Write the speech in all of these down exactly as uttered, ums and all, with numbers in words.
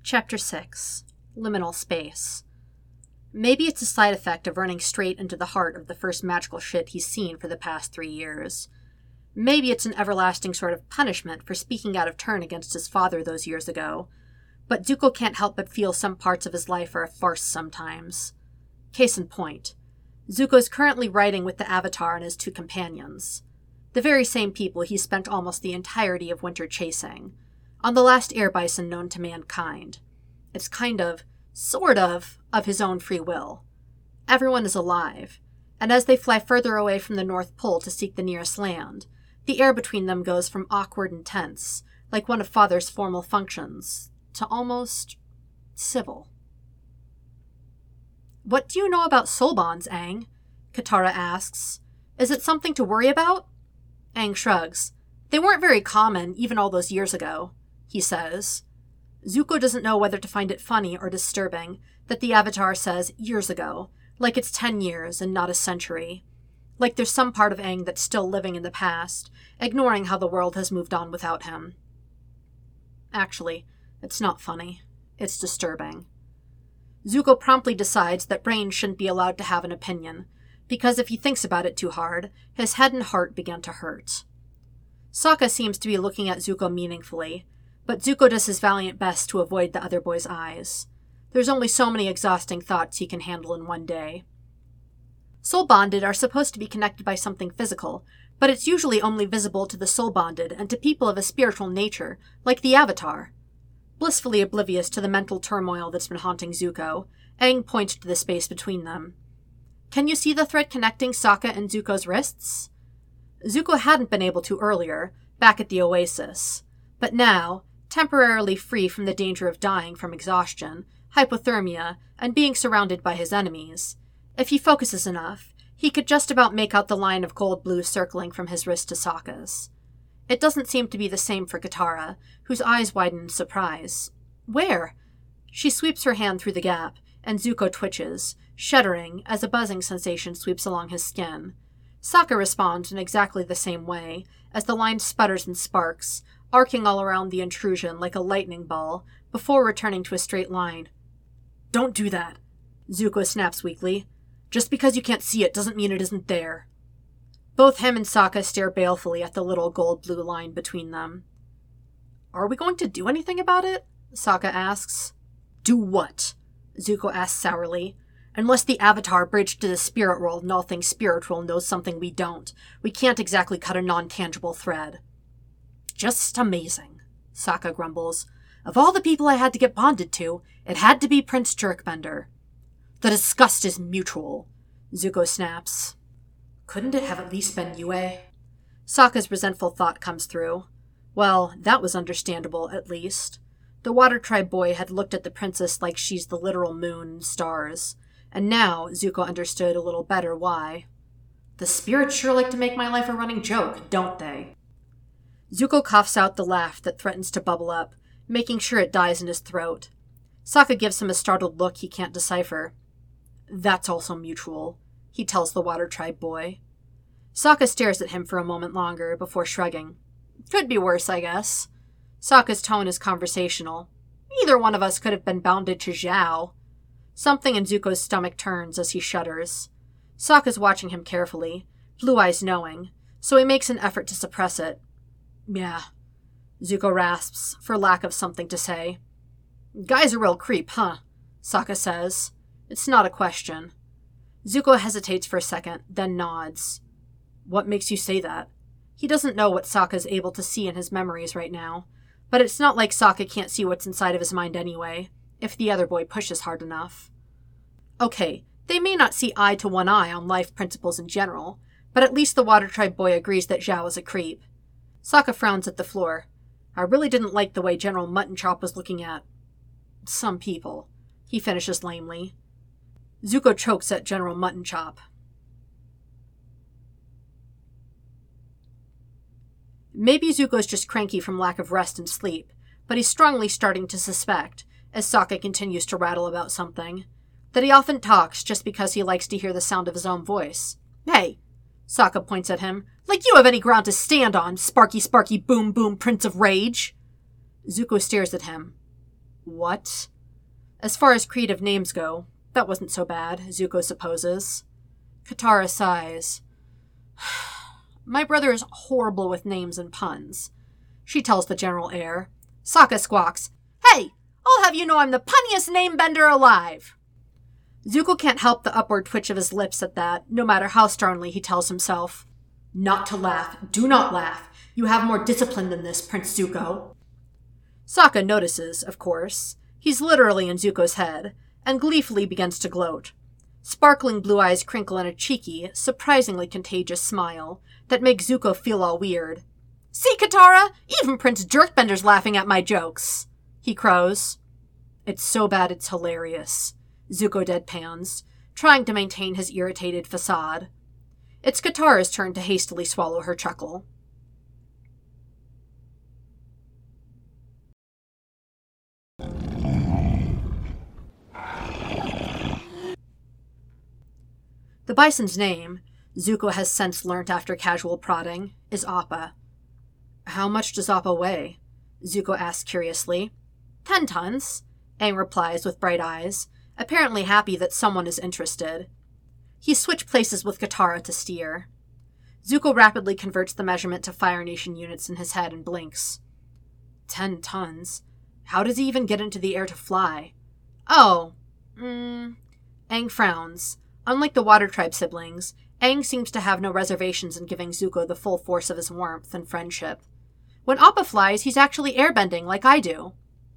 Chapter six. Liminal Space. Maybe it's a side effect of running straight into the heart of the first magical shit he's seen for the past three years. Maybe it's an everlasting sort of punishment for speaking out of turn against his father those years ago. But Zuko can't help but feel some parts of his life are a farce sometimes. Case in point, Zuko is currently riding with the Avatar and his two companions. The very same people he spent almost the entirety of winter chasing. On the last air bison known to mankind. It's kind of, sort of, of his own free will. Everyone is alive, and as they fly further away from the North Pole to seek the nearest land, the air between them goes from awkward and tense, like one of Father's formal functions, to almost civil. "What do you know about soul bonds, Aang?" Katara asks. "Is it something to worry about?" Aang shrugs. "They weren't very common, even all those years ago," he says. Zuko doesn't know whether to find it funny or disturbing that the Avatar says years ago, like it's ten years and not a century. Like there's some part of Aang that's still living in the past, ignoring how the world has moved on without him. Actually, it's not funny. It's disturbing. Zuko promptly decides that Brain shouldn't be allowed to have an opinion, because if he thinks about it too hard, his head and heart begin to hurt. Sokka seems to be looking at Zuko meaningfully, but Zuko does his valiant best to avoid the other boy's eyes. There's only so many exhausting thoughts he can handle in one day. Soul bonded are supposed to be connected by something physical, but it's usually only visible to the soul bonded and to people of a spiritual nature, like the Avatar. Blissfully oblivious to the mental turmoil that's been haunting Zuko, Aang points to the space between them. "Can you see the thread connecting Sokka and Zuko's wrists?" Zuko hadn't been able to earlier, back at the Oasis, but now, temporarily free from the danger of dying from exhaustion, hypothermia, and being surrounded by his enemies, if he focuses enough, he could just about make out the line of gold blue circling from his wrist to Sokka's. It doesn't seem to be the same for Katara, whose eyes widen in surprise. "Where?" She sweeps her hand through the gap, and Zuko twitches, shuddering as a buzzing sensation sweeps along his skin. Sokka responds in exactly the same way, as the line sputters and sparks, arcing all around the intrusion like a lightning ball, before returning to a straight line. "Don't do that," Zuko snaps weakly. "Just because you can't see it doesn't mean it isn't there." Both him and Sokka stare balefully at the little gold-blue line between them. "Are we going to do anything about it?" Sokka asks. "Do what?" Zuko asks sourly. "Unless the Avatar bridged to the spirit world and all things spiritual knows something we don't, we can't exactly cut a non-tangible thread." "Just amazing," Sokka grumbles. "Of all the people I had to get bonded to, it had to be Prince Jerkbender." "The disgust is mutual," Zuko snaps. "Couldn't it have at least been Yue?" Sokka's resentful thought comes through. Well, that was understandable, at least. The Water Tribe boy had looked at the princess like she's the literal moon and stars, and now Zuko understood a little better why. "The spirits sure like to make my life a running joke, don't they?" Zuko coughs out the laugh that threatens to bubble up, making sure it dies in his throat. Sokka gives him a startled look he can't decipher. "That's also mutual," he tells the Water Tribe boy. Sokka stares at him for a moment longer before shrugging. "Could be worse, I guess." Sokka's tone is conversational. "Either one of us could have been bounded to Zhao." Something in Zuko's stomach turns as he shudders. Sokka's watching him carefully, blue eyes knowing, so he makes an effort to suppress it. "Yeah," Zuko rasps, for lack of something to say. "Guy's a real creep, huh?" Sokka says. It's not a question. Zuko hesitates for a second, then nods. "What makes you say that?" He doesn't know what Sokka's able to see in his memories right now, but it's not like Sokka can't see what's inside of his mind anyway, if the other boy pushes hard enough. Okay, they may not see eye to one eye on life principles in general, but at least the Water Tribe boy agrees that Zhao is a creep. Sokka frowns at the floor. "I really didn't like the way General Mutton Chop was looking at some people," he finishes lamely. Zuko chokes at General Mutton Chop. Maybe Zuko's just cranky from lack of rest and sleep, but he's strongly starting to suspect, as Sokka continues to rattle about something, that he often talks just because he likes to hear the sound of his own voice. "Hey," Sokka points at him, "like you have any ground to stand on, Sparky Sparky Boom Boom Prince of Rage!" Zuko stares at him. What? As far as creative names go, that wasn't so bad, Zuko supposes. Katara sighs. My brother is horrible with names and puns. She tells the General Heir. Sokka squawks, Hey! I'll have you know I'm the punniest name-bender alive! Zuko can't help the upward twitch of his lips at that, no matter how sternly he tells himself. Not to laugh. Do not laugh. You have more discipline than this, Prince Zuko. Sokka notices, of course. He's literally in Zuko's head, and gleefully begins to gloat. Sparkling blue eyes crinkle in a cheeky, surprisingly contagious smile that makes Zuko feel all weird. See, Katara? Even Prince Jerkbender's laughing at my jokes, he crows. It's so bad it's hilarious, Zuko deadpans, trying to maintain his irritated facade. It's Katara's turn to hastily swallow her chuckle. The bison's name, Zuko has since learnt after casual prodding, is Appa. How much does Appa weigh? Zuko asks curiously. Ten tons, Aang replies with bright eyes, apparently happy that someone is interested. He switched places with Katara to steer. Zuko rapidly converts the measurement to Fire Nation units in his head and blinks. Ten tons? How does he even get into the air to fly? Oh, mm. Aang frowns. Unlike the Water Tribe siblings, Aang seems to have no reservations in giving Zuko the full force of his warmth and friendship. When Appa flies, he's actually airbending like I do.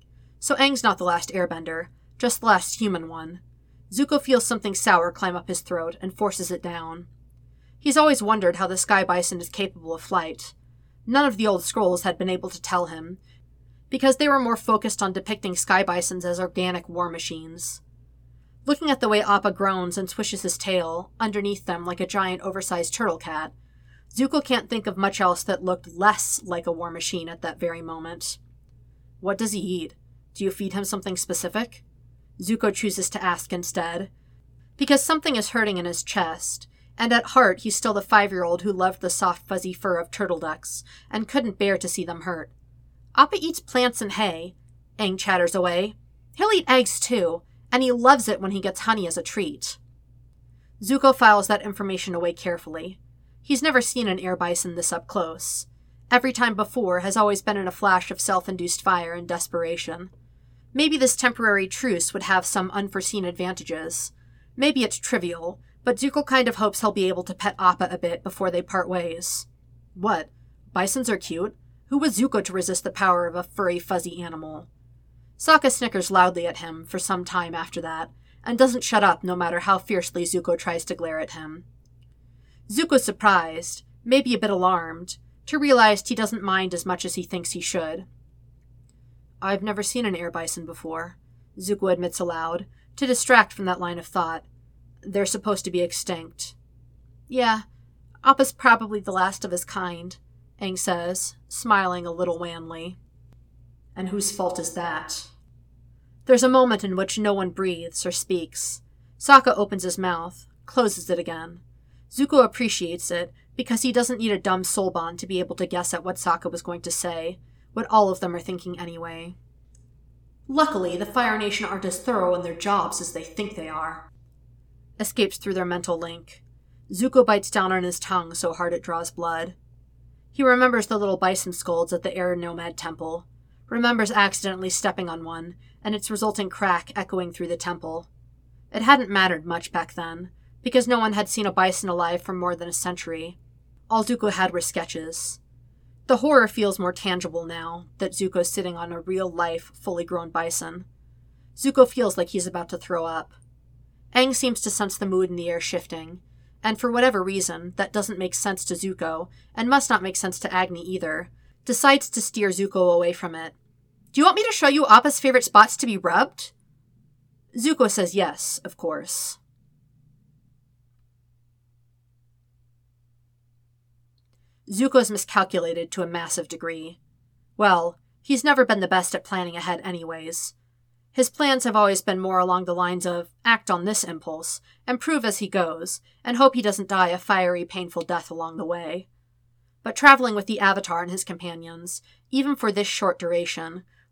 So Aang's not the last airbender, just the last human one. Zuko feels something sour climb up his throat and forces it down. He's always wondered how the Sky Bison is capable of flight. None of the old scrolls had been able to tell him, because they were more focused on depicting Sky Bisons as organic war machines. Looking at the way Appa groans and swishes his tail, underneath them like a giant oversized turtle cat, Zuko can't think of much else that looked less like a war machine at that very moment. What does he eat? Do you feed him something specific? Zuko chooses to ask instead, because something is hurting in his chest, and at heart he's still the five-year-old who loved the soft fuzzy fur of turtle ducks, and couldn't bear to see them hurt. Appa eats plants and hay, Aang chatters away. He'll eat eggs too, and he loves it when he gets honey as a treat. Zuko files that information away carefully. He's never seen an air bison this up close. Every time before has always been in a flash of self-induced fire and desperation. Maybe this temporary truce would have some unforeseen advantages. Maybe it's trivial, but Zuko kind of hopes he'll be able to pet Appa a bit before they part ways. What? Bisons are cute? Who was Zuko to resist the power of a furry, fuzzy animal? Sokka snickers loudly at him for some time after that, and doesn't shut up no matter how fiercely Zuko tries to glare at him. Zuko's surprised, maybe a bit alarmed, to realize he doesn't mind as much as he thinks he should. I've never seen an air bison before, Zuko admits aloud, to distract from that line of thought. They're supposed to be extinct. Yeah, Appa's probably the last of his kind, Aang says, smiling a little wanly. And whose fault is that? There's a moment in which no one breathes or speaks. Sokka opens his mouth, closes it again. Zuko appreciates it, because he doesn't need a dumb soulbond to be able to guess at what Sokka was going to say, what all of them are thinking anyway. Luckily, the Fire Nation aren't as thorough in their jobs as they think they are. Escapes through their mental link. Zuko bites down on his tongue so hard it draws blood. He remembers the little bison scolds at the Air Nomad Temple, remembers accidentally stepping on one, and its resulting crack echoing through the temple. It hadn't mattered much back then, because no one had seen a bison alive for more than a century. All Zuko had were sketches. The horror feels more tangible now, that Zuko's sitting on a real-life, fully grown bison. Zuko feels like he's about to throw up. Aang seems to sense the mood in the air shifting, and for whatever reason, that doesn't make sense to Zuko, and must not make sense to Agni either, decides to steer Zuko away from it. Do you want me to show you Appa's favorite spots to be rubbed? Zuko says yes, of course. Zuko's miscalculated to a massive degree. Well, he's never been the best at planning ahead anyways. His plans have always been more along the lines of act on this impulse, and prove as he goes, and hope he doesn't die a fiery, painful death along the way. But traveling with the Avatar and his companions, even for this short duration,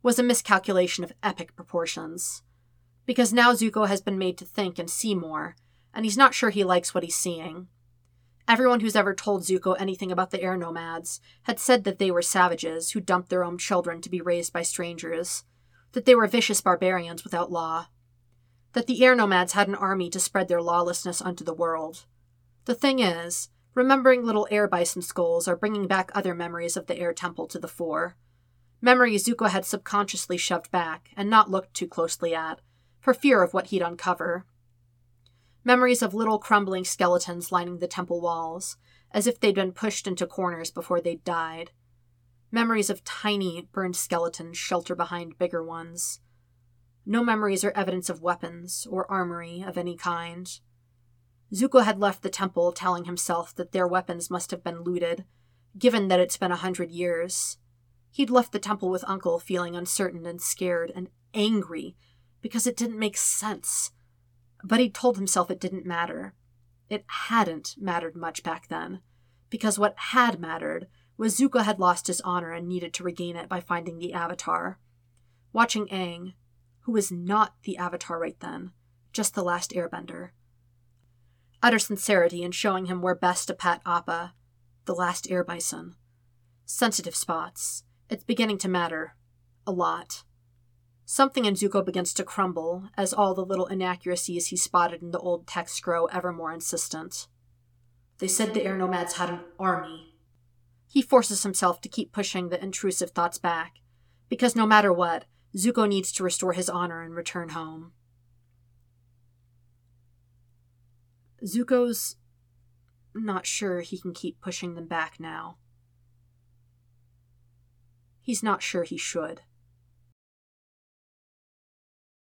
was a miscalculation of epic proportions. Because now Zuko has been made to think and see more, and he's not sure he likes what he's seeing. Everyone who's ever told Zuko anything about the air nomads had said that they were savages who dumped their own children to be raised by strangers, that they were vicious barbarians without law, that the air nomads had an army to spread their lawlessness unto the world. The thing is, remembering little air bison skulls are bringing back other memories of the air temple to the fore. Memories Zuko had subconsciously shoved back and not looked too closely at, for fear of what he'd uncover. Memories of little crumbling skeletons lining the temple walls, as if they'd been pushed into corners before they'd died. Memories of tiny, burned skeletons shelter behind bigger ones. No memories or evidence of weapons or armory of any kind. Zuko had left the temple telling himself that their weapons must have been looted, given that it's been a hundred years. He'd left the temple with Uncle feeling uncertain and scared and angry because it didn't make sense. But he'd told himself it didn't matter. It hadn't mattered much back then, because what had mattered was Zuko had lost his honor and needed to regain it by finding the Avatar. Watching Aang, who was not the Avatar right then, just the last airbender. Utter sincerity in showing him where best to pat Appa, the last air bison. Sensitive spots. It's beginning to matter. A lot. Something in Zuko begins to crumble as all the little inaccuracies he spotted in the old text grow ever more insistent. They said the air nomads had an army. He forces himself to keep pushing the intrusive thoughts back, because no matter what, Zuko needs to restore his honor and return home. Zuko's not sure he can keep pushing them back now. He's not sure he should.